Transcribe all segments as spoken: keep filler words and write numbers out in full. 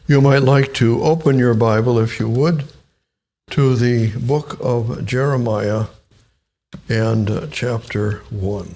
You might like to open your Bible, if you would, to the book of Jeremiah and uh, chapter one.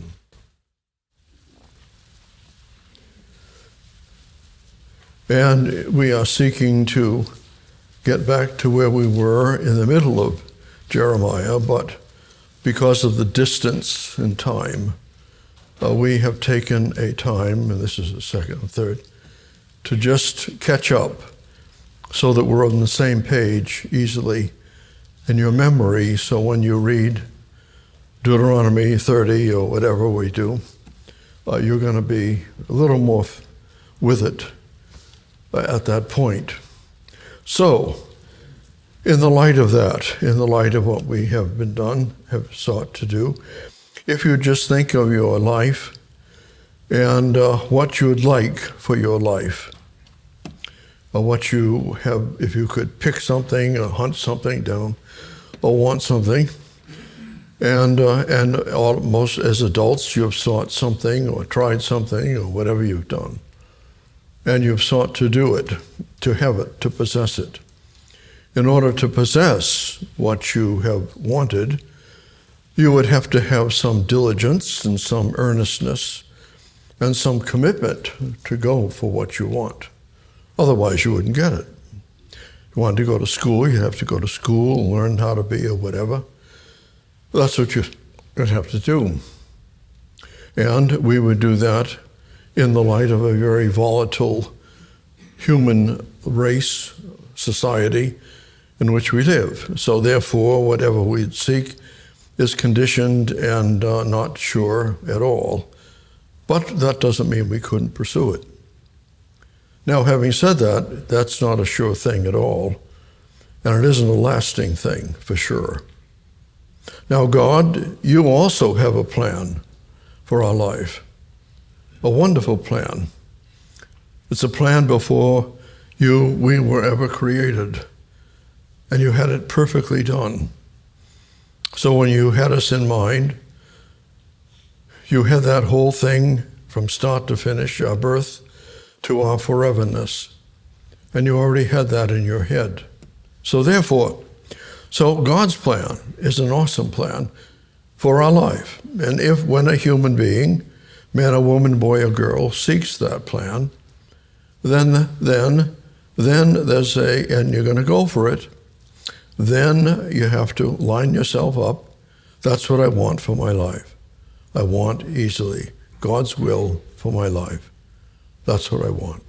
And we are seeking to get back to where we were in the middle of Jeremiah, but because of the distance in time, uh, we have taken a time, and this is the second and third, to just catch up so that we're on the same page easily in your memory, so when you read Deuteronomy thirty or whatever we do, uh, you're going to be a little more f- with it uh, at that point. So, in the light of that, in the light of what we have been done, have sought to do, if you just think of your life and uh, what you would like for your life, or what you have, if you could pick something or hunt something down or want something, and uh, and all, most as adults you have sought something or tried something or whatever you've done, and you've sought to do it, to have it, to possess it. In order to possess what you have wanted, you would have to have some diligence and some earnestness and some commitment to go for what you want. Otherwise, you wouldn't get it. You wanted to go to school, you have to go to school and learn how to be or whatever. That's what you'd have to do. And we would do that in the light of a very volatile human race, society in which we live. So therefore, whatever we seek is conditioned and uh, not sure at all. But that doesn't mean we couldn't pursue it. Now, having said that, that's not a sure thing at all, and it isn't a lasting thing, for sure. Now, God, you also have a plan for our life, a wonderful plan. It's a plan before you, we were ever created, and you had it perfectly done. So when you had us in mind, you had that whole thing from start to finish, our birth, to our foreverness. And you already had that in your head. So therefore, so God's plan is an awesome plan for our life. And if when a human being, man or woman, boy or girl, seeks that plan, then, then, then there's a, and you're going to go for it, then you have to line yourself up. That's what I want for my life. I want easily God's will for my life. That's what I want.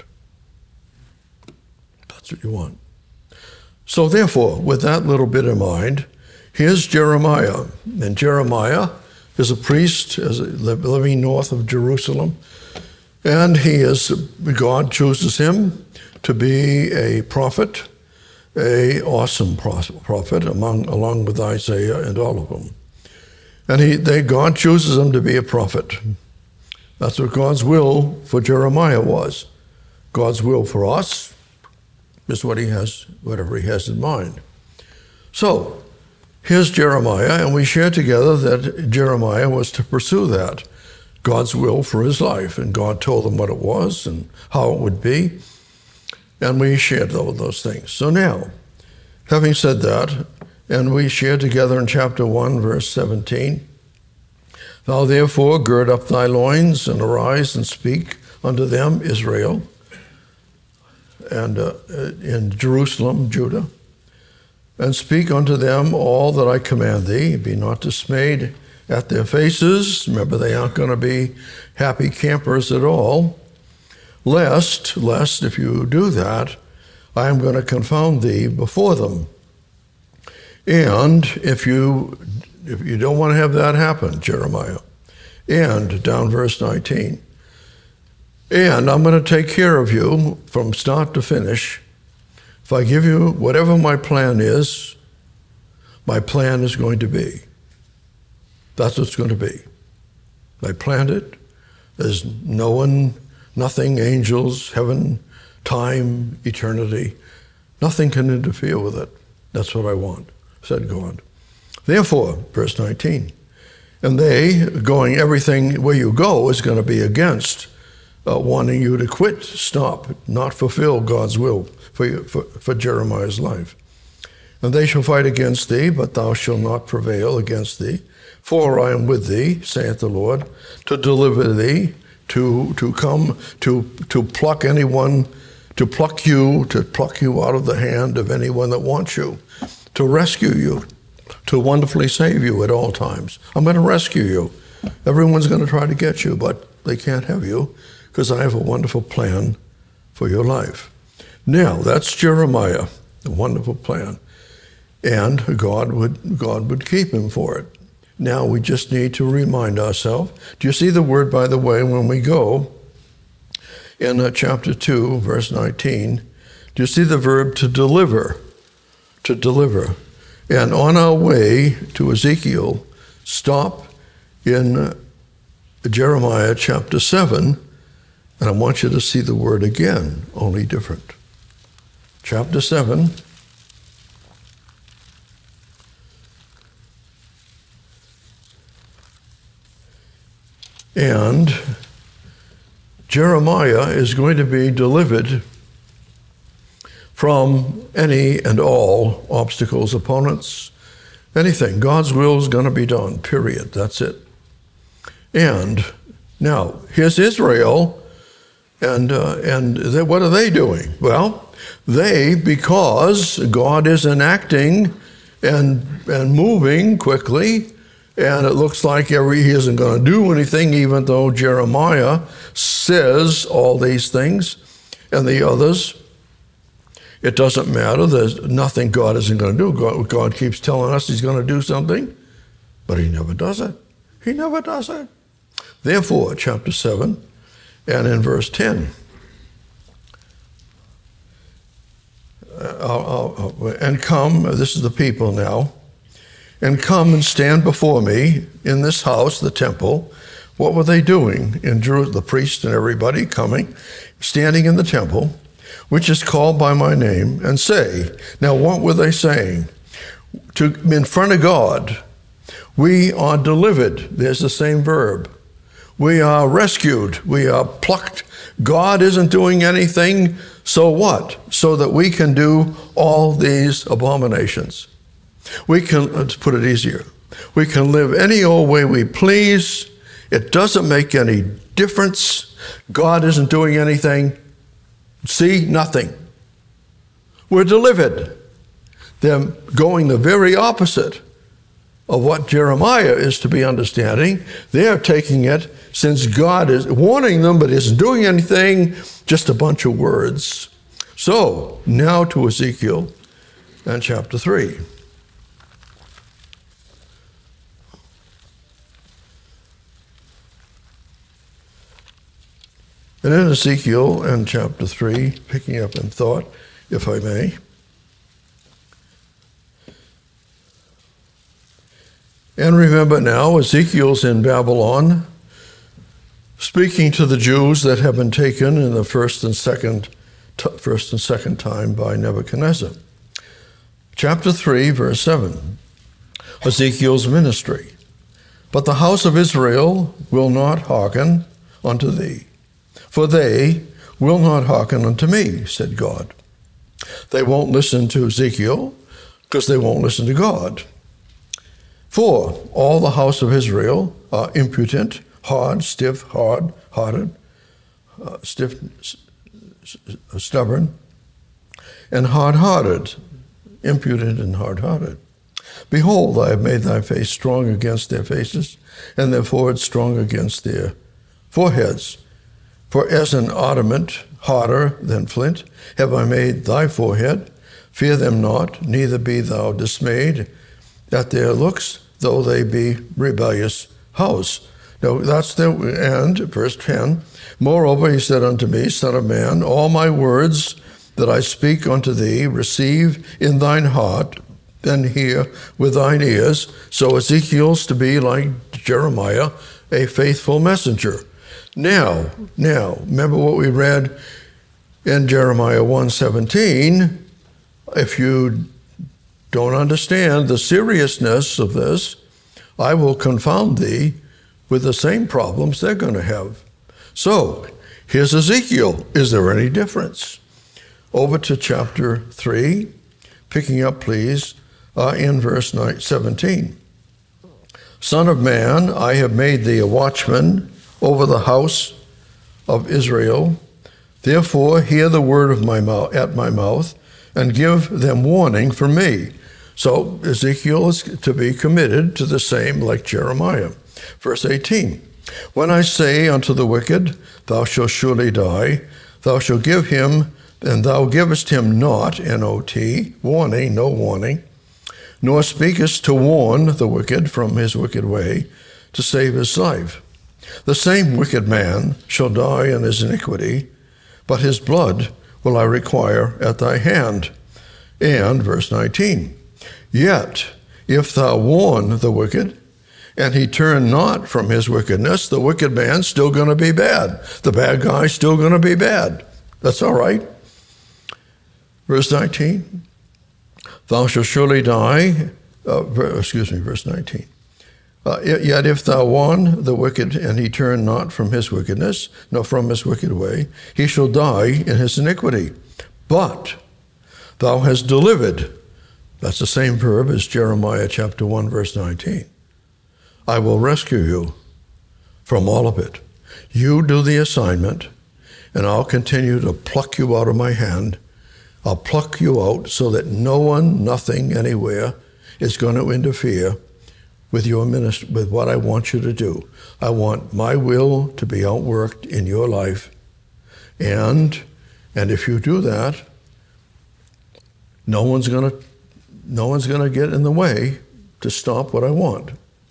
That's what you want. So therefore, with that little bit in mind, here's Jeremiah. And Jeremiah is a priest is living north of Jerusalem. And he is, God chooses him to be a prophet, a awesome prophet among, along with Isaiah and all of them. And he, they, God chooses him to be a prophet. That's what God's will for Jeremiah was. God's will for us is what he has, whatever he has in mind. So, here's Jeremiah, and we share together that Jeremiah was to pursue that, God's will for his life, and God told him what it was and how it would be, and we shared all of those things. So now, having said that, and we share together in chapter one, verse seventeen, Thou therefore gird up thy loins and arise and speak unto them, Israel, and uh, in Jerusalem, Judah, and speak unto them all that I command thee. Be not dismayed at their faces. Remember, they aren't going to be happy campers at all. Lest, lest if you do that, I am going to confound thee before them. And if you If you don't want to have that happen, Jeremiah, and down verse nineteen, and I'm going to take care of you from start to finish. If I give you whatever my plan is, my plan is going to be. That's what it's going to be. I planned it. There's no one, nothing, angels, heaven, time, eternity. Nothing can interfere with it. That's what I want, said God. Therefore, verse nineteen, and they, going everything where you go is going to be against uh, wanting you to quit, stop, not fulfill God's will for, you, for, for Jeremiah's life. And they shall fight against thee, but thou shalt not prevail against thee. For I am with thee, saith the Lord, to deliver thee, to to come, to to pluck anyone, to pluck you, to pluck you out of the hand of anyone that wants you, to rescue you, to wonderfully save you at all times. I'm going to rescue you. Everyone's going to try to get you, but they can't have you, because I have a wonderful plan for your life. Now, that's Jeremiah, a wonderful plan. And God would God would keep him for it. Now we just need to remind ourselves. Do you see the word, by the way, when we go in uh, chapter two, verse nineteen? Do you see the verb to deliver? To deliver. And on our way to Ezekiel, stop in uh, Jeremiah chapter seven, and I want you to see the word again, only different. Chapter seven. And Jeremiah is going to be delivered from any and all obstacles, opponents, anything. God's will is going to be done, period. That's it. And now, here's Israel, and, uh, and they, what are they doing? Well, they, because God is enacting and, and moving quickly, and it looks like every, he isn't going to do anything, even though Jeremiah says all these things, and the others, it doesn't matter. There's nothing God isn't going to do. God, God keeps telling us he's going to do something, but he never does it. He never does it. Therefore, chapter seven, and in verse ten, uh, I'll, I'll, and come, this is the people now, and come and stand before me in this house, the temple. What were they doing in Jerusalem? The priests and everybody coming, standing in the temple, which is called by my name, and say, now what were they saying? To, in front of God, we are delivered. There's the same verb. We are rescued. We are plucked. God isn't doing anything, so what? So that we can do all these abominations. We can, let's put it easier, we can live any old way we please. It doesn't make any difference. God isn't doing anything. See, nothing. We're delivered. They're going the very opposite of what Jeremiah is to be understanding. They're taking it, since God is warning them but isn't doing anything, just a bunch of words. So, now to Ezekiel and chapter three. And in Ezekiel and chapter three, picking up in thought, if I may. And remember now, Ezekiel's in Babylon, speaking to the Jews that have been taken in the first and second, first and second time by Nebuchadnezzar. Chapter three, verse seven, Ezekiel's ministry. But the house of Israel will not hearken unto thee. For they will not hearken unto me, said God. They won't listen to Ezekiel because they won't listen to God. For all the house of Israel are impudent, hard, stiff, hard, hearted, uh, stiff, s- s- stubborn, and hard-hearted, impudent and hard-hearted. Behold, I have made thy face strong against their faces, and their foreheads strong against their foreheads. For as an adamant, harder than flint, have I made thy forehead. Fear them not, neither be thou dismayed at their looks, though they be rebellious house. Now that's the end, verse ten. Moreover, he said unto me, Son of man, all my words that I speak unto thee, receive in thine heart, and hear with thine ears. So Ezekiel's to be like Jeremiah, a faithful messenger. Now, now, remember what we read in Jeremiah one seventeen. If you don't understand the seriousness of this, I will confound thee with the same problems they're going to have. So, Here's Ezekiel. Is there any difference? Over to chapter three, picking up, please, uh, in verse seventeen. Son of man, I have made thee a watchman over the house of Israel. Therefore, hear the word of my mouth at my mouth, and give them warning from me. So Ezekiel is to be committed to the same like Jeremiah. Verse eighteen. When I say unto the wicked, thou shalt surely die, thou shalt give him, and thou givest him not, N O T, warning, no warning, nor speakest to warn the wicked from his wicked way, to save his life. The same wicked man shall die in his iniquity, but his blood will I require at thy hand. And, verse nineteen, yet if thou warn the wicked, and he turn not from his wickedness, the wicked man's still going to be bad. The bad guy's still going to be bad. That's all right. Verse nineteen, thou shalt surely die, uh, excuse me, verse nineteen. Uh, yet if thou warn the wicked, and he turn not from his wickedness, nor from his wicked way, he shall die in his iniquity. But thou hast delivered, that's the same verb as Jeremiah chapter one, verse nineteen. I will rescue you from all of it. You do the assignment, and I'll continue to pluck you out of my hand. I'll pluck you out so that no one, nothing, anywhere is going to interfere with your ministry, with what I want you to do. I want my will to be outworked in your life. And and if you do that, no one's going to no one's going to get in the way to stop what I want.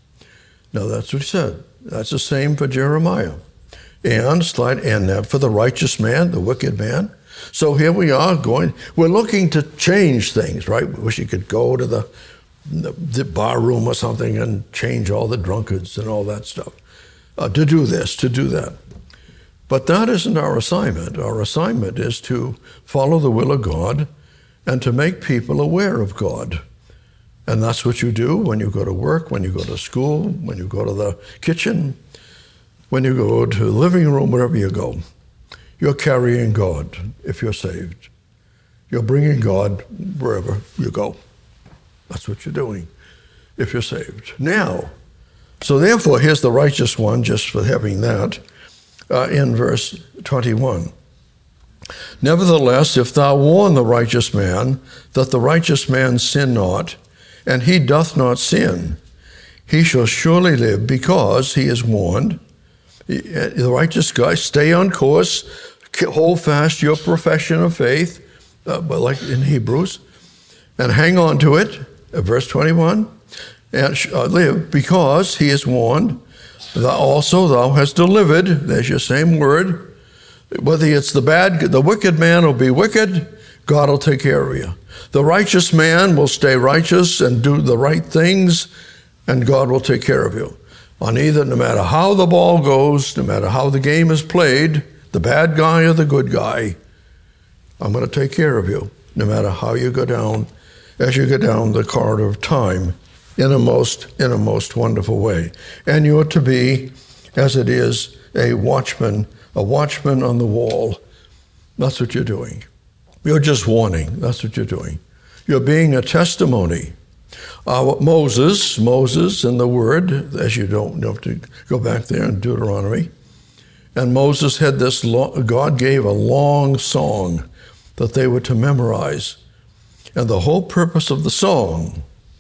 Now that's what he said. That's the same for Jeremiah. And slide and that for the righteous man, the wicked man. So here we are going, we're looking to change things, right? We wish you could go to the, the, the bar room or something and change all the drunkards and all that stuff. Uh, to do this, to do that. But that isn't our assignment. Our assignment is to follow the will of God and to make people aware of God. And that's what you do when you go to work, when you go to school, when you go to the kitchen, when you go to the living room, wherever you go. You're carrying God if you're saved. You're bringing God wherever you go. That's what you're doing if you're saved. Now, so therefore, here's the righteous one, just for having that, uh, in verse twenty-one. Nevertheless, if thou warn the righteous man, that the righteous man sin not, and he doth not sin, he shall surely live, because he is warned. The righteous guy, stay on course, hold fast your profession of faith, uh, but like in Hebrews, and hang on to it, uh, verse twenty-one, and uh, live, because he is warned. Thou also thou hast delivered, there's your same word. Whether it's the bad, the wicked man will be wicked, God will take care of you. The righteous man will stay righteous and do the right things, and God will take care of you. On either, no matter how the ball goes, no matter how the game is played, the bad guy or the good guy, I'm going to take care of you, no matter how you go down, as you go down the corridor of time, in a most, in a most wonderful way. And you're to be, as it is, a watchman, a watchman on the wall. That's what you're doing. You're just warning. That's what you're doing. You're being a testimony. Uh, Moses, Moses in the Word, as you don't have to go back there in Deuteronomy, and Moses had this, long, God gave a long song that they were to memorize. And the whole purpose of the song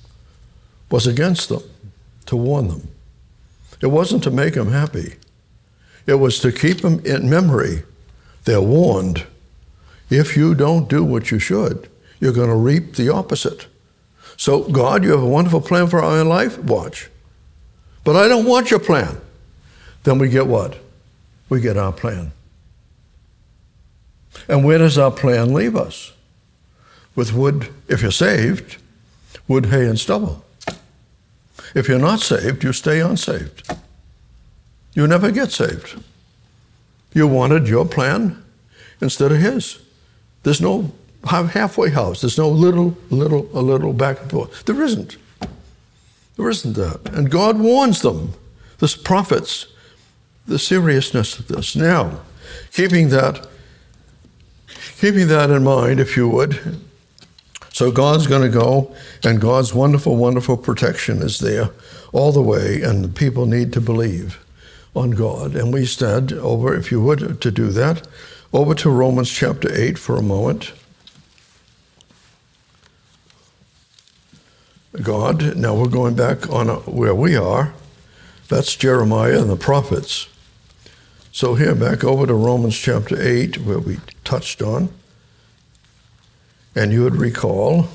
was against them, to warn them. It wasn't to make them happy. It was to keep them in memory. They're warned. If you don't do what you should, you're going to reap the opposite. So, God, you have a wonderful plan for our life? Watch. But I don't want your plan. Then we get what? We get our plan. And where does our plan leave us? With wood, if you're saved, wood, hay, and stubble. If you're not saved, you stay unsaved. You never get saved. You wanted your plan instead of his. There's no halfway house. There's no little, little, a little back and forth. There isn't. There isn't that. And God warns them, the prophets, the seriousness of this. Now, keeping that, keeping that in mind, if you would. So God's going to go, and God's wonderful, wonderful protection is there all the way, and the people need to believe on God. And we said, over, if you would, to do that, over to Romans chapter eight for a moment. God, now we're going back on a, where we are. That's Jeremiah and the prophets. So here, back over to Romans chapter eight, where we touched on. And you would recall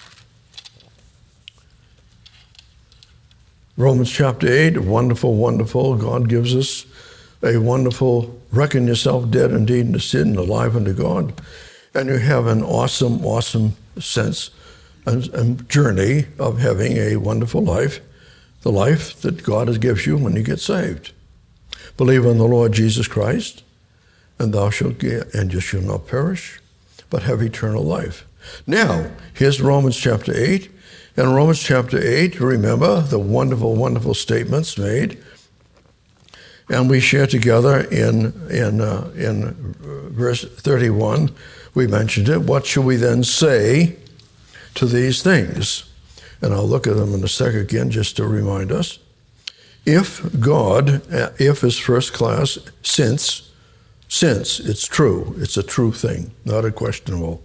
Romans chapter eight, wonderful, wonderful. God gives us a wonderful, reckon yourself dead indeed into sin and alive unto God. And you have an awesome, awesome sense and, and journey of having a wonderful life, the life that God gives you when you get saved. Believe on the Lord Jesus Christ, and thou shalt get, and you shall not perish, but have eternal life. Now, here's Romans chapter eight. In Romans chapter eight, remember the wonderful, wonderful statements made. And we share together in, in, uh, in verse thirty-one, we mentioned it. What shall we then say to these things? And I'll look at them in a second again just to remind us. If God, if is first class, since, since it's true, it's a true thing, not a questionable.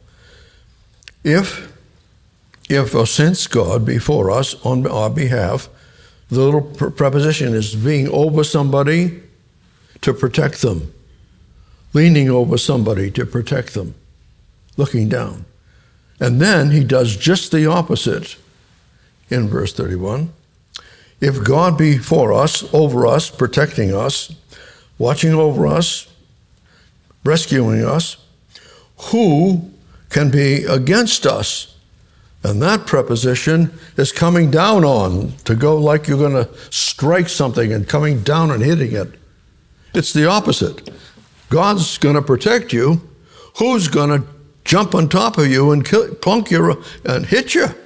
If, if or since God be for us on our behalf, the little preposition is being over somebody to protect them, leaning over somebody to protect them, looking down. And then he does just the opposite in verse thirty-one. If God be for us, over us, protecting us, watching over us, rescuing us, who can be against us? And that preposition is coming down on, to go like you're going to strike something and coming down and hitting it. It's the opposite. God's going to protect you. Who's going to jump on top of you and kill, plunk you and hit you?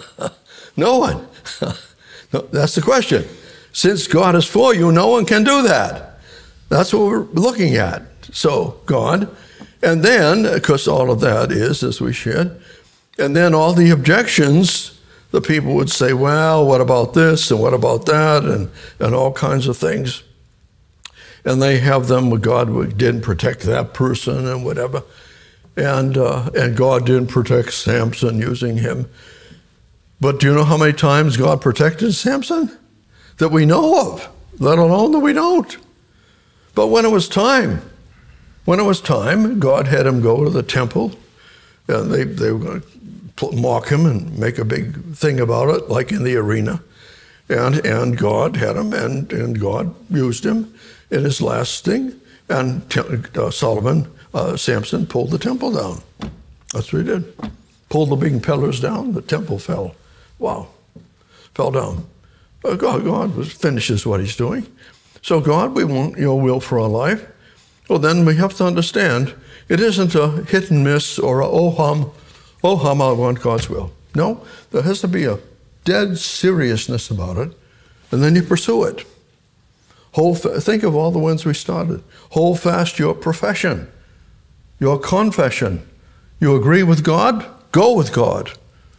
No one. No, that's the question. Since God is for you, no one can do that. That's what we're looking at. So God, and then, because all of that is, as we shared, and then all the objections, the people would say, well, what about this and what about that, and, and all kinds of things. And they have them, God didn't protect that person and whatever. And, uh, and God didn't protect Samson using him. But do you know how many times God protected Samson? That we know of, let alone that we don't. But when it was time, when it was time, God had him go to the temple, and they, they were going to mock him and make a big thing about it, like in the arena. And and God had him, and, and God used him in his last thing. And uh, Solomon, uh, Samson, pulled the temple down. That's what he did. Pulled the big pillars down, the temple fell. Wow, fell down. Uh, God, God was, finishes what he's doing. So God, we want your will for our life. Well, then we have to understand, it isn't a hit and miss or a oh hum, oh hum, I want God's will. No, there has to be a dead seriousness about it, and then you pursue it. Hold, think of all the ones we started. Hold fast your profession, your confession. You agree with God? Go with God.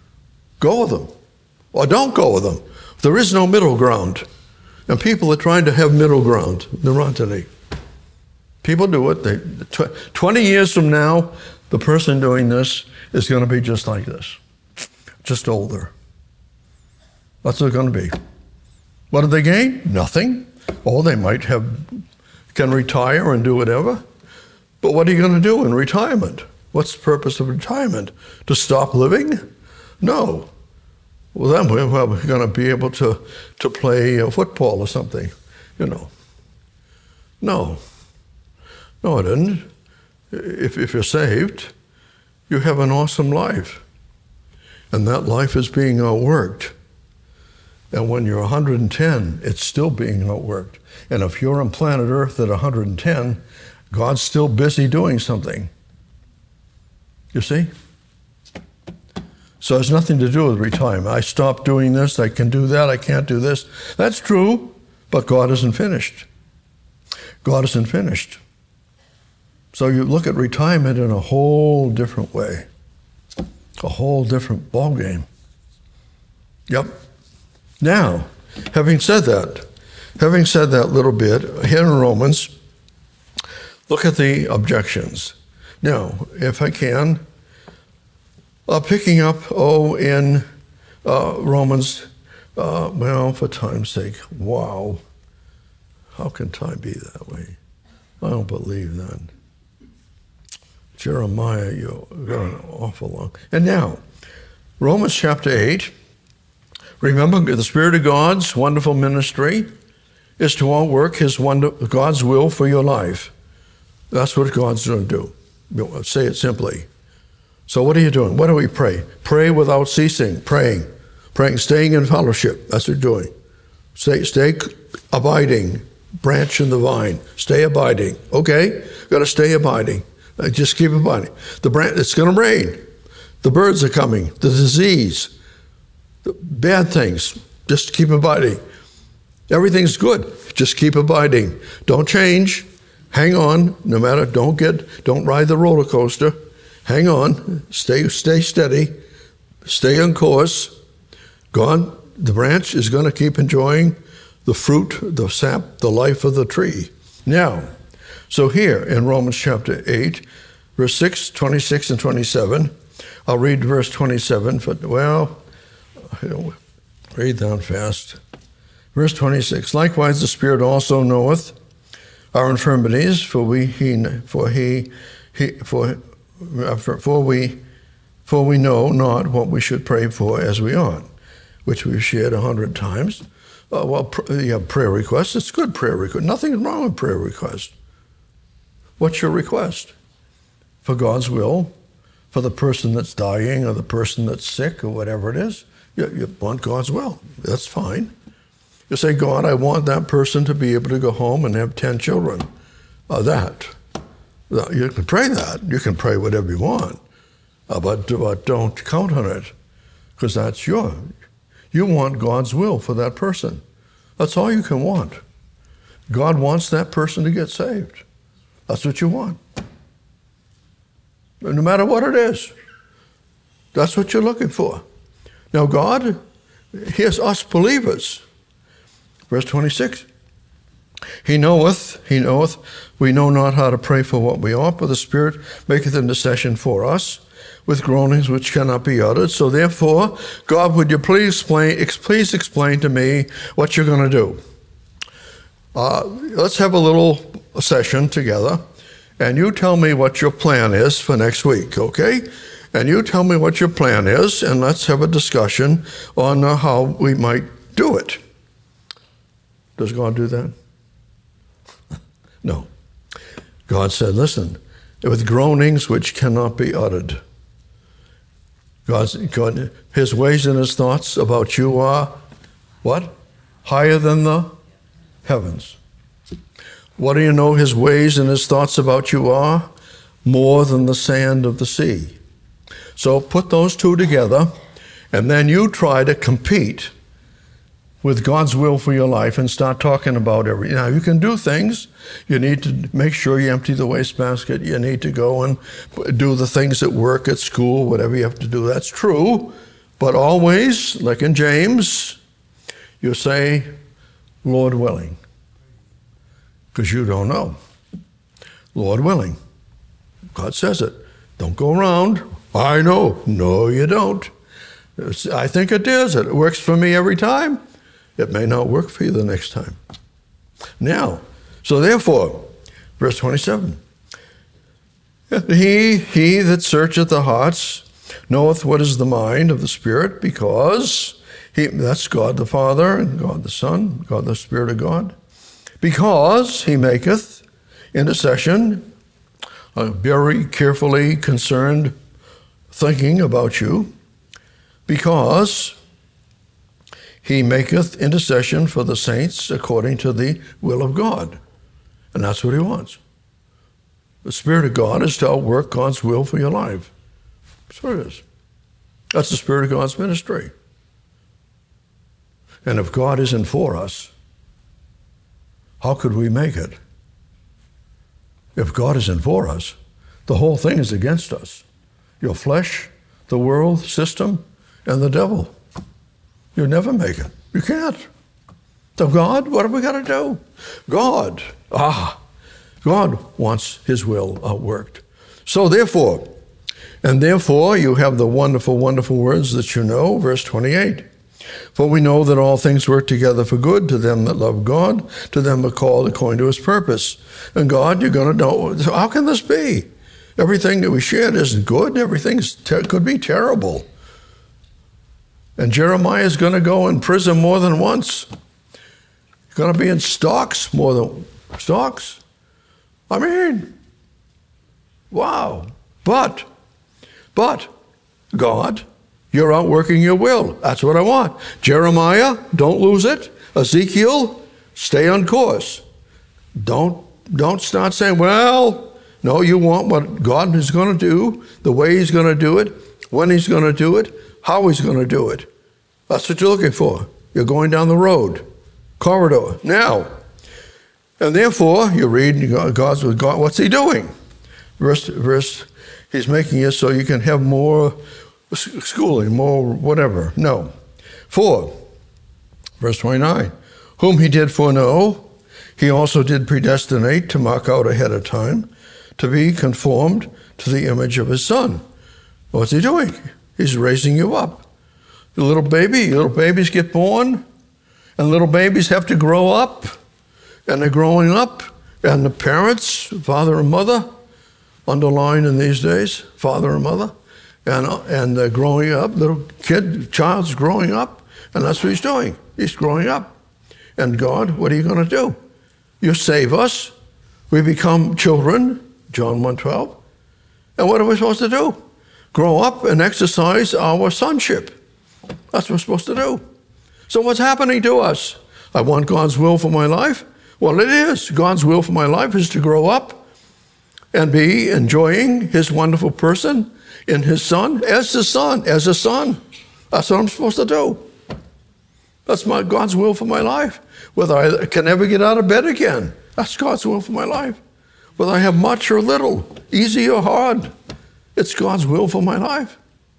Go with him. Or don't go with him. There is no middle ground. And people are trying to have middle ground. There aren't any. People do it. They, tw- twenty years from now, the person doing this is going to be just like this. Just older. What's it going to be? What do they gain? Nothing. Oh, they might have, can retire and do whatever. But what are you going to do in retirement? What's the purpose of retirement? To stop living? No. Well, then we're going to be able to, to play football or something, you know. No. No, it isn't. If, if you're saved, you have an awesome life. And that life is being outworked. And when you're one hundred ten, it's still being outworked. And if you're on planet Earth at one hundred ten, God's still busy doing something. You see? So it has nothing to do with retirement. I stopped doing this, I can do that, I can't do this. That's true, but God isn't finished. God isn't finished. So you look at retirement in a whole different way, a whole different ballgame. Yep. Now, having said that, having said that little bit, here in Romans, look at the objections. Now, if I can, uh, picking up, oh, in uh, Romans, uh, well, for time's sake, wow. How can time be that way? I don't believe that. Jeremiah, you're going awful long. And now, Romans chapter eight, remember the Spirit of God's wonderful ministry is to all work his wonder, God's will for your life. That's what God's going to do. Say it simply. So what are you doing? What do we pray? Pray without ceasing, praying, praying, staying in fellowship. That's what you're doing. Stay, stay abiding, branch in the vine. Stay abiding. Okay, got to stay abiding. Just keep abiding. The branch, it's going to rain. The birds are coming. The disease, the bad things. Just keep abiding. Everything's good. Just keep abiding. Don't change. Hang on. No matter. Don't get. Don't ride the roller coaster. Hang on. Stay. Stay steady. Stay on course. God, the branch is going to keep enjoying the fruit, the sap, the life of the tree. Now, so here in Romans chapter eight, verse six, twenty-six, and twenty-seven, I'll read verse twenty-seven. For, well, I don't read down fast. Verse twenty-six, likewise the Spirit also knoweth our infirmities, for we he for he, he for for we for we know not what we should pray for as we ought, which we've shared a hundred times. Uh, well, pr- you have prayer requests. It's good prayer request. Nothing wrong with prayer requests. What's your request? For God's will, for the person that's dying or the person that's sick or whatever it is. You, you want God's will. That's fine. You say, God, I want that person to be able to go home and have ten children. Uh, that. You can pray that. You can pray whatever you want. Uh, but, but don't count on it, because that's your. You want God's will for that person. That's all you can want. God wants that person to get saved. That's what you want. No matter what it is. That's what you're looking for. Now God, here's us believers. Verse twenty-six. He knoweth, he knoweth, we know not how to pray for what we ought, but the Spirit maketh intercession for us with groanings which cannot be uttered. So therefore, God, would you please explain, please explain to me what you're going to do? Uh, let's have a little session together, and you tell me what your plan is for next week, okay? And you tell me what your plan is, and let's have a discussion on uh, how we might do it. Does God do that? No. God said, listen, with groanings which cannot be uttered. God's, God, his ways and his thoughts about you are, what? Higher than the heavens. What do you know his ways and his thoughts about you are? More than the sand of the sea. So put those two together, and then you try to compete with God's will for your life and start talking about every. Now, you can do things. You need to make sure you empty the wastebasket. You need to go and do the things at work, at school, whatever you have to do. That's true. But always, like in James, you say, Lord willing. Because you don't know. Lord willing. God says it. Don't go around. I know. No, you don't. It's, I think it does. It works for me every time. It may not work for you the next time. Now, so therefore, verse twenty-seven, he, he that searcheth the hearts knoweth what is the mind of the Spirit, because he, that's God the Father and God the Son, God the Spirit of God, because he maketh intercession, a very carefully concerned thinking about you, because he maketh intercession for the saints according to the will of God. And that's what he wants. The Spirit of God is to outwork God's will for your life. That's what it is. That's the Spirit of God's ministry. And if God isn't for us, how could we make it? If God isn't for us, the whole thing is against us. Your flesh, the world system, and the devil. You'll never make it. You can't. So God, what have we got to do? God, ah, God wants his will outworked. So therefore, and therefore you have the wonderful, wonderful words that you know, verse twenty-eight. For we know that all things work together for good to them that love God, to them that are called according to his purpose. And God, you're going to know, so how can this be? Everything that we shared isn't good. Everything ter- could be terrible. And Jeremiah is going to go in prison more than once. He's going to be in stocks more than stocks. I mean, wow. But, but, God, you're outworking your will. That's what I want. Jeremiah, don't lose it. Ezekiel, stay on course. Don't, don't start saying, well, no, you want what God is going to do, the way he's going to do it, when he's going to do it, how he's going to do it. That's what you're looking for. You're going down the road, corridor. Now, and therefore, you read God's with God. What's he doing? Verse, verse, he's making it so you can have more schooling, more whatever. No. For, verse twenty-nine, whom he did foreknow, he also did predestinate to mark out ahead of time, to be conformed to the image of his Son. What's he doing? He's raising you up. The little baby, little babies get born, and little babies have to grow up, and they're growing up, and the parents, father and mother, underline in these days, father and mother, and and they're growing up, little kid, child's growing up, and that's what he's doing. He's growing up. And God, what are you going to do? You save us. We become children, John one twelve. And what are we supposed to do? Grow up and exercise our sonship. That's what we're supposed to do. So what's happening to us? I want God's will for my life. Well, it is. God's will for my life is to grow up and be enjoying his wonderful person in his Son, as the Son, as a son. That's what I'm supposed to do. That's my God's will for my life. Whether I can ever get out of bed again, that's God's will for my life. Whether I have much or little, easy or hard, it's God's will for my life.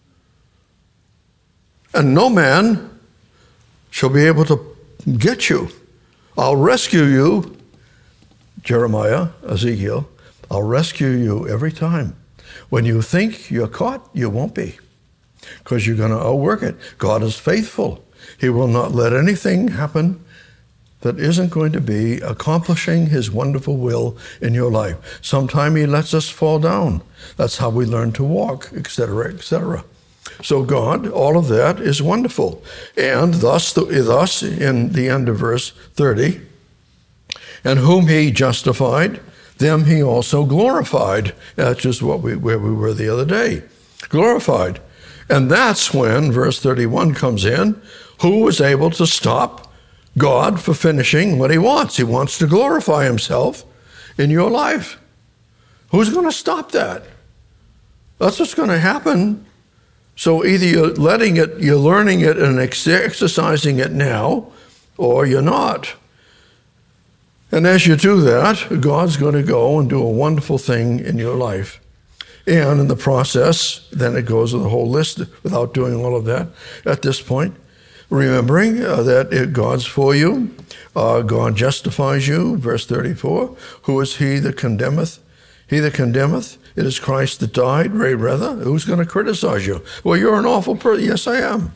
And no man shall be able to get you. I'll rescue you, Jeremiah, Ezekiel, I'll rescue you every time. When you think you're caught, you won't be, because you're going to outwork it. God is faithful. He will not let anything happen that isn't going to be accomplishing his wonderful will in your life. Sometimes he lets us fall down. That's how we learn to walk, et cetera, et cetera. So God, all of that is wonderful. And thus, thus in the end of verse thirty, and whom he justified, them he also glorified. That's just what we, where we were the other day. Glorified. And that's when verse thirty-one comes in. Who was able to stop God for finishing what he wants? He wants to glorify himself in your life. Who's going to stop that? That's what's going to happen. So either you're letting it, you're learning it and ex- exercising it now, or you're not. And as you do that, God's going to go and do a wonderful thing in your life. And in the process, then it goes with a whole list without doing all of that at this point. Remembering uh, that it, God's for you, uh, God justifies you, verse thirty-four. Who is he that condemneth? He that condemneth, it is Christ that died, ray rather. Who's going to criticize you? Well, you're an awful person. Yes, I am.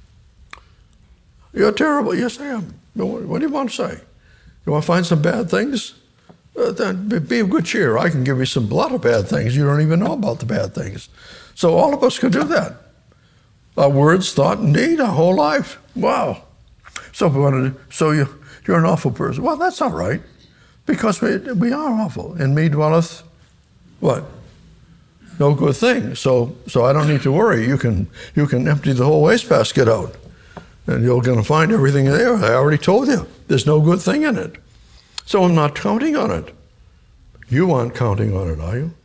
You're terrible. Yes, I am. What do you want to say? You want to find some bad things? Uh, then be of good cheer. I can give you some lot of bad things. You don't even know about the bad things. So all of us can do that. Our words, thought, and deed, our whole life. Wow. So, we wanted to, so you, you're an awful person. Well, that's all right, because we, we are awful. In me dwelleth what? No good thing. So, so I don't need to worry. You can, you can empty the whole wastebasket out, and you're going to find everything there. I already told you. There's no good thing in it. So I'm not counting on it. You aren't counting on it, are you?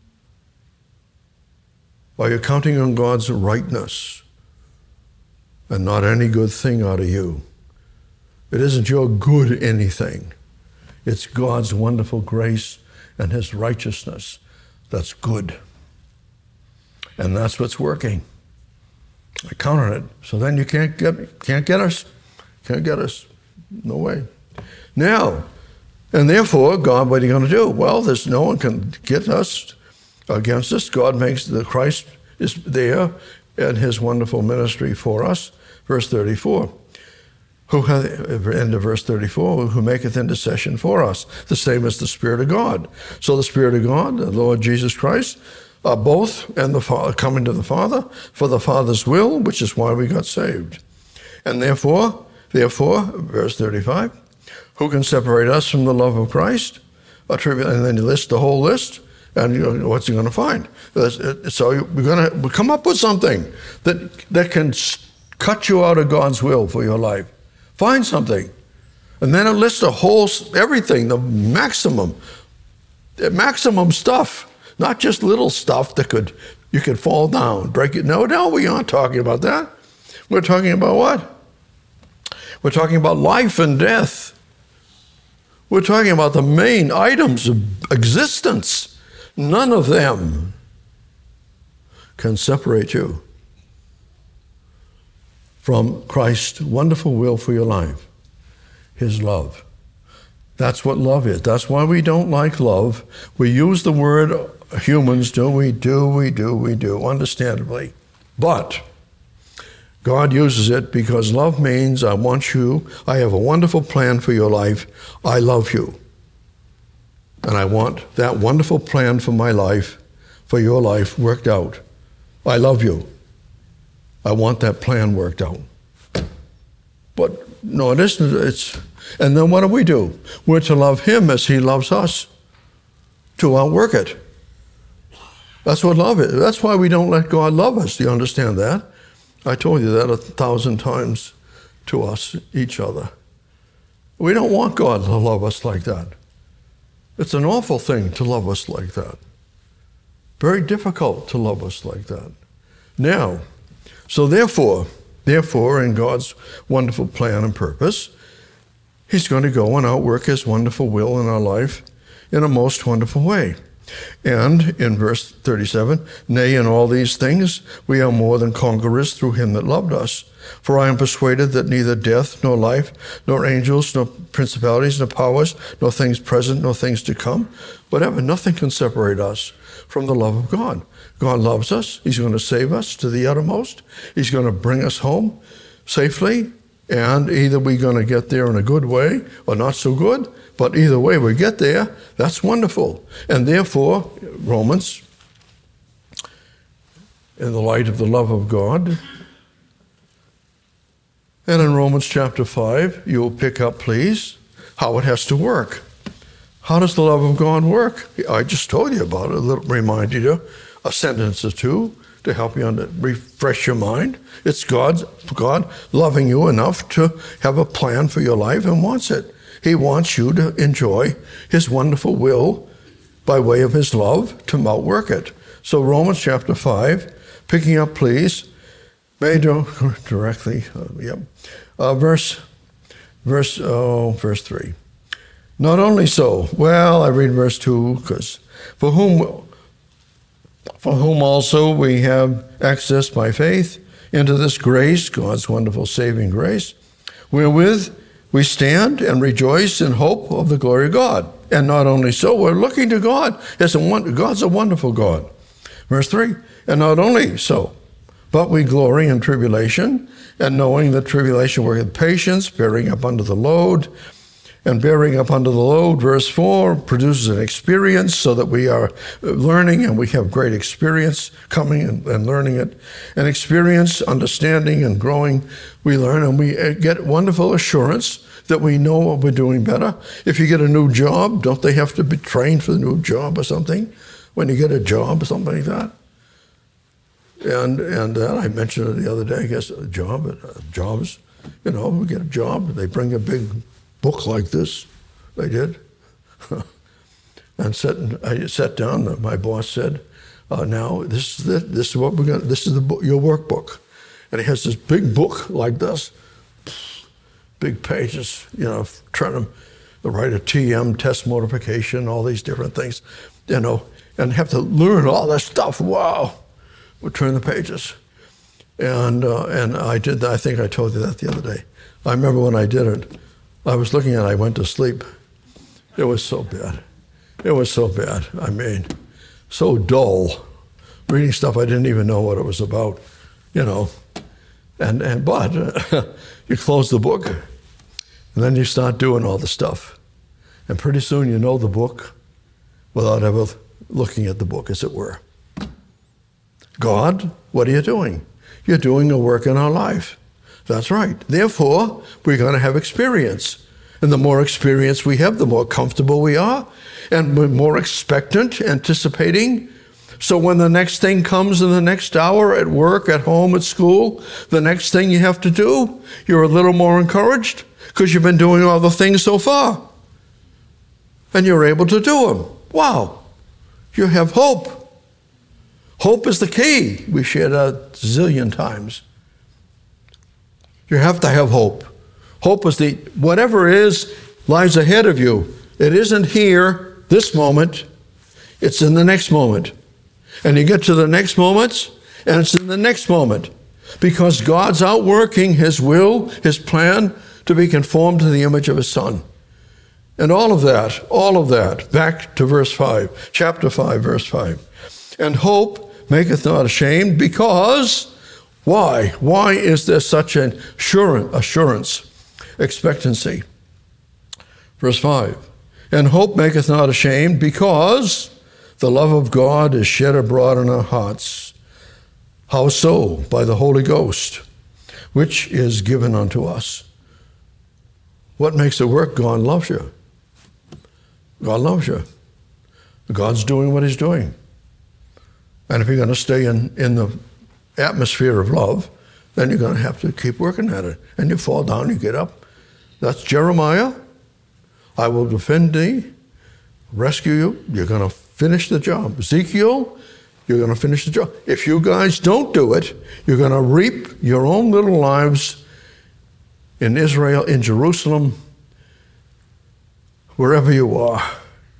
Are you counting on God's rightness and not any good thing out of you? It isn't your good anything. It's God's wonderful grace and his righteousness. That's good. And that's what's working. I count on it. So then you can't get can't get us. Can't get us. No way. Now, and therefore, God, what are you going to do? Well, there's no one can get us against us. God makes the Christ is there and his wonderful ministry for us. Verse thirty-four. Who hath, end of verse thirty-four, who maketh intercession for us, the same as the Spirit of God. So the Spirit of God, the Lord Jesus Christ, are both and the Father, coming to the Father for the Father's will, which is why we got saved. And therefore, therefore, verse thirty-five, who can separate us from the love of Christ? And then you list the whole list, and you know, what's he going to find? So we're going to come up with something that that can cut you out of God's will for your life. Find something. And then it lists the whole, everything, the maximum, the maximum stuff, not just little stuff that could, you could fall down, break it. No, no, we aren't talking about that. We're talking about what? We're talking about life and death. We're talking about the main items of existence. None of them can separate you from Christ's wonderful will for your life, his love. That's what love is. That's why we don't like love. We use the word, humans do, we do, we do, we do, understandably. But God uses it because love means I want you, I have a wonderful plan for your life, I love you. And I want that wonderful plan for my life, for your life, worked out. I love you. I want that plan worked out. But no, it isn't. It's, and then what do we do? We're to love him as he loves us, to outwork it. That's what love is. That's why we don't let God love us. Do you understand that? I told you that a thousand times to us, each other. We don't want God to love us like that. It's an awful thing to love us like that. Very difficult to love us like that. Now, so therefore, therefore, in God's wonderful plan and purpose, he's going to go and outwork his wonderful will in our life in a most wonderful way. And in verse thirty-seven, nay, in all these things we are more than conquerors through him that loved us. For I am persuaded that neither death, nor life, nor angels, nor principalities, nor powers, nor things present, nor things to come, whatever, nothing can separate us from the love of God. God loves us. He's going to save us to the uttermost. He's going to bring us home safely, and either we're going to get there in a good way or not so good, but either way we get there, that's wonderful. And therefore, Romans, in the light of the love of God, and in Romans chapter five, you'll pick up, please, how it has to work. How does the love of God work? I just told you about it, a little, remind you a sentence or two to help you under, refresh your mind. It's God's, God loving you enough to have a plan for your life and wants it. He wants you to enjoy his wonderful will by way of his love to outwork it. So Romans chapter five, picking up, please, may do directly, uh, yep, uh, verse, verse, oh, verse three. Not only so, well, I read verse two, because for whom, for whom also we have access by faith into this grace, God's wonderful saving grace, wherewith we stand and rejoice in hope of the glory of God. And not only so, we're looking to God. It's a wonder, God's a wonderful God. Verse three, and not only so, but we glory in tribulation, and knowing that tribulation worketh patience, bearing up under the load, and bearing up under the load, verse four, produces an experience so that we are learning and we have great experience coming and, and learning it. An experience, understanding and growing, we learn and we get wonderful assurance that we know what we're doing better. If you get a new job, don't they have to be trained for the new job or something? When you get a job or something like that? And and uh, I mentioned it the other day, I guess, a job, uh, jobs, you know, we get a job, they bring a big book like this, they did. And sat, I sat down, my boss said, uh, now, this is, the, this is what we're going to, this is the book, your workbook. And he has this big book like this, big pages, you know, trying to, write a T M, test multiplication, all these different things, you know, and have to learn all this stuff. Wow. We'll turn the pages. And uh, and I did that. I think I told you that the other day. I remember when I did it, I was looking at it, I went to sleep. It was so bad. It was so bad. I mean, so dull. Reading stuff I didn't even know what it was about, you know. And, and but uh, you close the book, and then you start doing all the stuff. And pretty soon you know the book without ever looking at the book, as it were. God, what are you doing? You're doing a work in our life. That's right. Therefore, we're going to have experience. And the more experience we have, the more comfortable we are, and we're more expectant, anticipating. So when the next thing comes in the next hour, at work, at home, at school, the next thing you have to do, you're a little more encouraged because you've been doing all the things so far. And you're able to do them. Wow. You have hope. Hope is the key. We shared that a zillion times. You have to have hope. Hope is the, whatever is, lies ahead of you. It isn't here, this moment. It's in the next moment. And you get to the next moment, and it's in the next moment. Because God's outworking His will, His plan, to be conformed to the image of His Son. And all of that, all of that, back to verse five, chapter five, verse five. And hope maketh not ashamed, because, why? Why is there such an assurance, expectancy? Verse five. And hope maketh not ashamed, because the love of God is shed abroad in our hearts. How so? By the Holy Ghost, which is given unto us. What makes it work? God loves you. God loves you. God's doing what He's doing. And if you're going to stay in, in the atmosphere of love, then you're going to have to keep working at it. And you fall down, you get up. That's Jeremiah. I will defend thee, rescue you. You're going to finish the job. Ezekiel, you're going to finish the job. If you guys don't do it, you're going to reap your own little lives in Israel, in Jerusalem, wherever you are,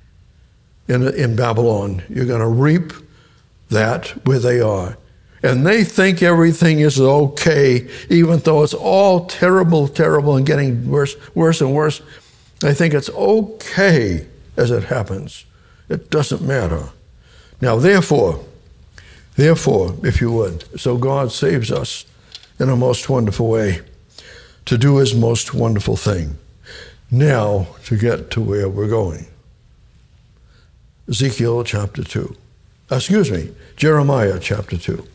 in, in Babylon. You're going to reap that where they are. And they think everything is okay, even though it's all terrible, terrible, and getting worse, worse and worse. They think it's okay as it happens. It doesn't matter. Now, therefore, therefore, if you would, so God saves us in a most wonderful way to do His most wonderful thing. Now, to get to where we're going. Ezekiel chapter two. Excuse me, Jeremiah chapter two.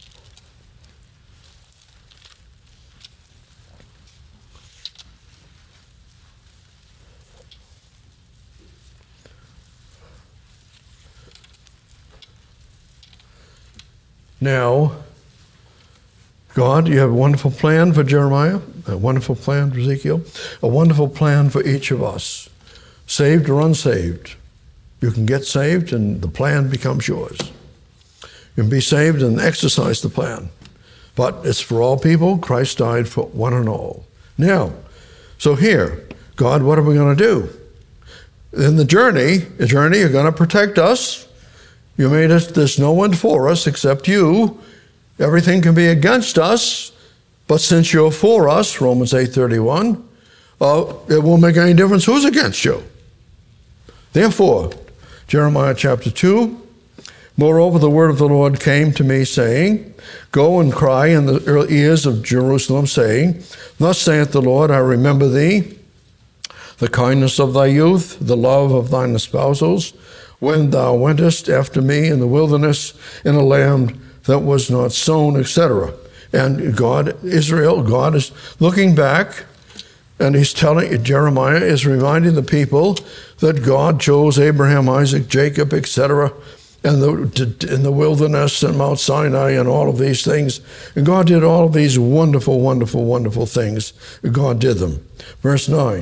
Now, God, you have a wonderful plan for Jeremiah, a wonderful plan for Ezekiel, a wonderful plan for each of us, saved or unsaved. You can get saved and the plan becomes yours. You can be saved and exercise the plan. But it's for all people. Christ died for one and all. Now, so here, God, what are we going to do? In the journey, the journey, you're going to protect us. You made us, there's no one for us except you. Everything can be against us, but since you're for us, Romans eight thirty-one, uh, it won't make any difference who's against you. Therefore, Jeremiah chapter two, moreover, the word of the Lord came to me, saying, go and cry in the ears of Jerusalem, saying, thus saith the Lord, I remember thee, the kindness of thy youth, the love of thine espousals, when thou wentest after me in the wilderness in a land that was not sown, et cetera. And God, Israel, God is looking back, and He's telling, Jeremiah is reminding the people that God chose Abraham, Isaac, Jacob, et cetera, and the, in the wilderness and Mount Sinai and all of these things. And God did all of these wonderful, wonderful, wonderful things. God did them. Verse nine.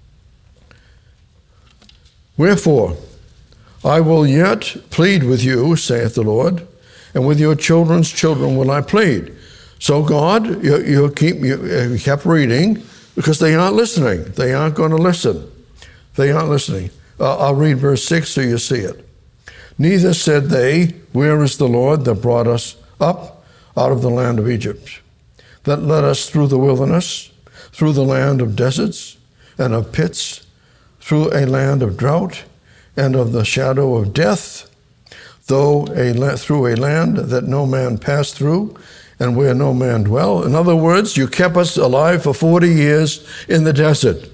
Wherefore, I will yet plead with you, saith the Lord, and with your children's children will I plead. So God, you, you keep you, you kept reading because they aren't listening. They aren't going to listen. They aren't listening. Uh, I'll read verse six so you see it. Neither said they, where is the Lord that brought us up out of the land of Egypt, that led us through the wilderness, through the land of deserts and of pits, through a land of drought and of the shadow of death, though a through a land that no man passed through, and where no man dwell. In other words, you kept us alive for forty years in the desert.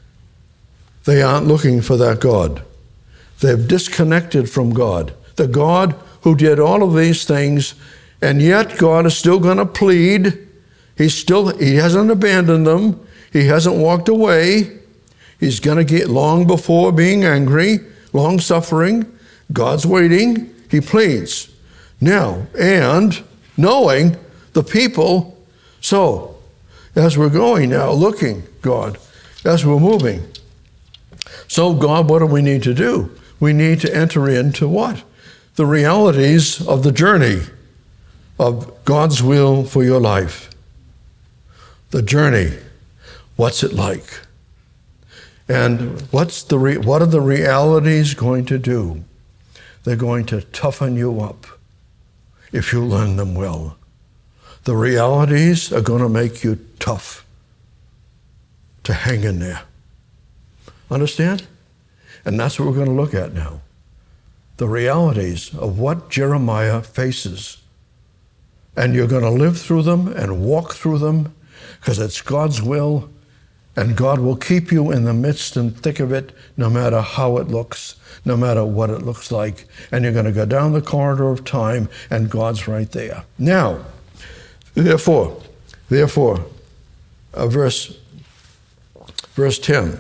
They aren't looking for that God. They've disconnected from God. The God who did all of these things, and yet God is still going to plead. He's still, he hasn't abandoned them. He hasn't walked away. He's going to get long before being angry, long suffering. God's waiting. He pleads. Now, and knowing the people. So, as we're going now, looking, God, as we're moving. So, God, what do we need to do? We need to enter into what? The realities of the journey of God's will for your life. The journey. What's it like? And what's the re- what are the realities going to do? They're going to toughen you up if you learn them well. The realities are going to make you tough to hang in there. Understand? And that's what we're going to look at now. The realities of what Jeremiah faces. And you're going to live through them and walk through them because it's God's will, and God will keep you in the midst and thick of it no matter how it looks, no matter what it looks like. And you're going to go down the corridor of time and God's right there. Now, therefore, therefore, uh, verse, verse ten.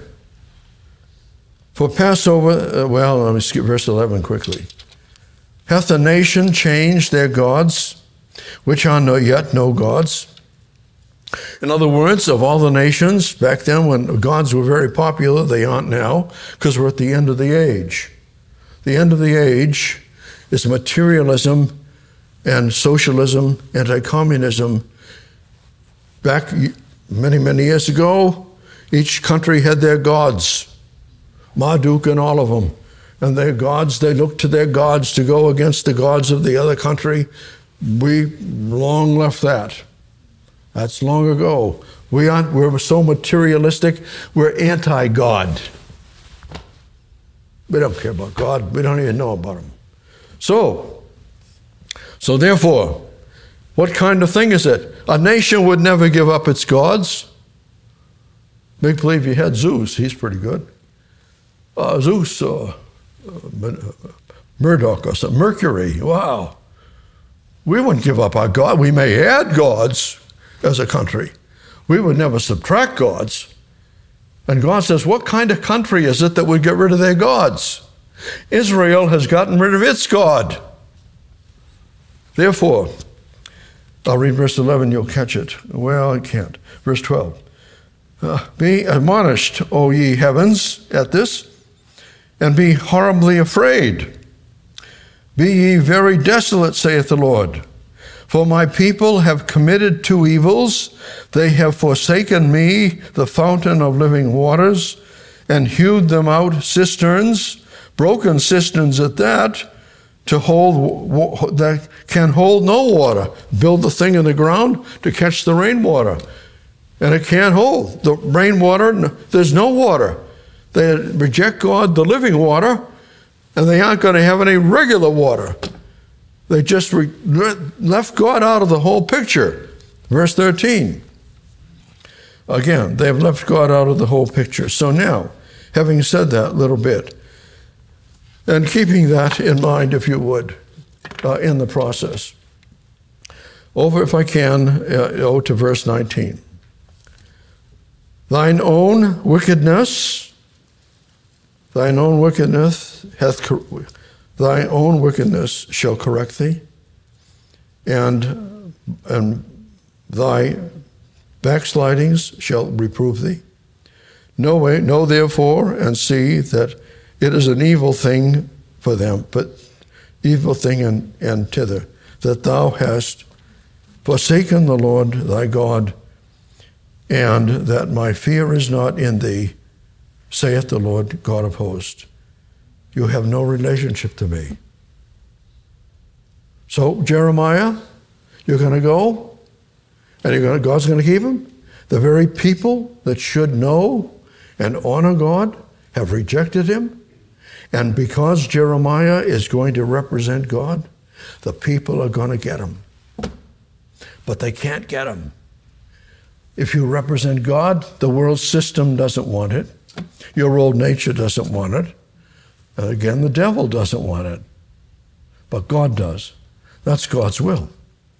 For Passover, uh, well, let me skip verse eleven quickly. Hath the nation changed their gods, which are no, yet no gods? In other words, of all the nations, back then when gods were very popular, they aren't now, because we're at the end of the age. The end of the age is materialism and socialism, anti-communism. Back many, many years ago, each country had their gods. Marduk and all of them. And their gods, they looked to their gods to go against the gods of the other country. We long left that. That's long ago. We aren't, we're so materialistic, we're anti-God. We don't care about God. We don't even know about him. So, so therefore, what kind of thing is it? A nation would never give up its gods. Make believe you had Zeus. He's pretty good. Uh, Zeus, uh, uh, Murdoch or something, Mercury, wow. We wouldn't give up our God. We may add gods as a country. We would never subtract gods. And God says, what kind of country is it that would get rid of their gods? Israel has gotten rid of its God. Therefore, I'll read verse eleven, you'll catch it. Well, I can't. Verse twelve. Uh, be admonished, O ye heavens, at this, and be horribly afraid. Be ye very desolate, saith the Lord. For my people have committed two evils. They have forsaken me, the fountain of living waters, and hewed them out cisterns, broken cisterns at that, to hold that can hold no water. Build the thing in the ground to catch the rainwater, and it can't hold the rainwater. There's no water. They reject God, the living water, and they aren't going to have any regular water. They just re- left God out of the whole picture. Verse thirteen. Again, they've left God out of the whole picture. So now, having said that little bit, and keeping that in mind, if you would, uh, in the process, over, if I can, uh, oh, to verse nineteen. Thine own wickedness, thine own wickedness hath cor- thy own wickedness shall correct thee, and and thy backslidings shall reprove thee. Know, way, know therefore and see that it is an evil thing for them, but evil thing and, and thither, that thou hast forsaken the Lord thy God, and that my fear is not in thee, saith the Lord God of hosts. You have no relationship to me. So, Jeremiah, you're going to go, and you're gonna, God's going to keep him? The very people that should know and honor God have rejected him. And because Jeremiah is going to represent God, the people are going to get him. But they can't get him. If you represent God, the world system doesn't want it. Your old nature doesn't want it. And again, the devil doesn't want it. But God does. That's God's will.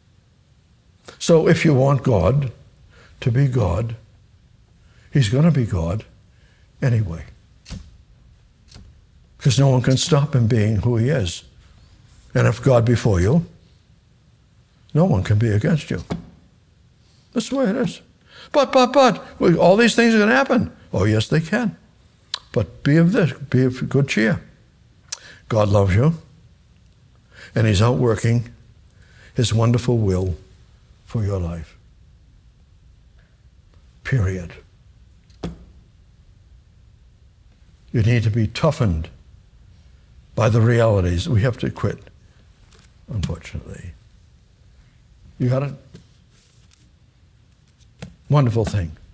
So if you want God to be God, he's going to be God anyway. Because no one can stop him being who he is. And if God be for you, no one can be against you. That's the way it is. But, but, but, all these things are going to happen. Oh, yes, they can. But be of this, be of good cheer. God loves you, and he's out working his wonderful will for your life. Period. You need to be toughened by the realities. We have to quit, unfortunately. You got it? Wonderful thing.